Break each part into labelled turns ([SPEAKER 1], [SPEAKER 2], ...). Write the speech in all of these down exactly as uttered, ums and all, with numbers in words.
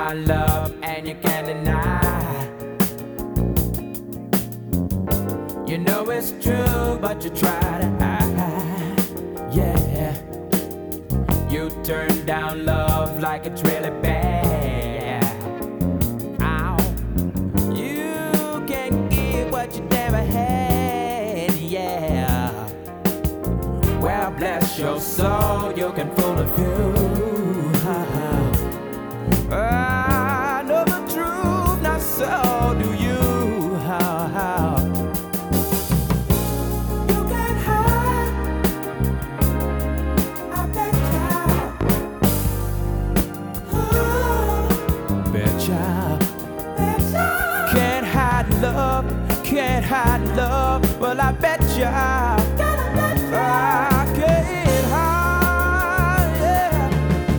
[SPEAKER 1] my love and you can't deny. You know it's true, but you try to hide. Yeah, you turn down love like it's really bad. Ow. You can't give what you never had. Yeah. Well, bless your soul, you can fool a few. I know the truth, not so do you. How, how? You can't hide. I bet ya. Betcha. Betcha. Can't hide love, can't hide love. Well, I bet ya. I can't hide, yeah.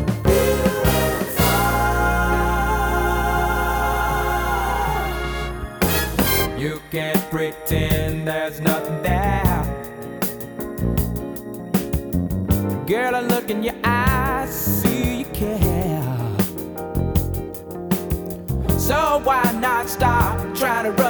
[SPEAKER 1] You can't pretend there's nothing there. Girl, I look in your eyes, see you care. So why not stop trying to run?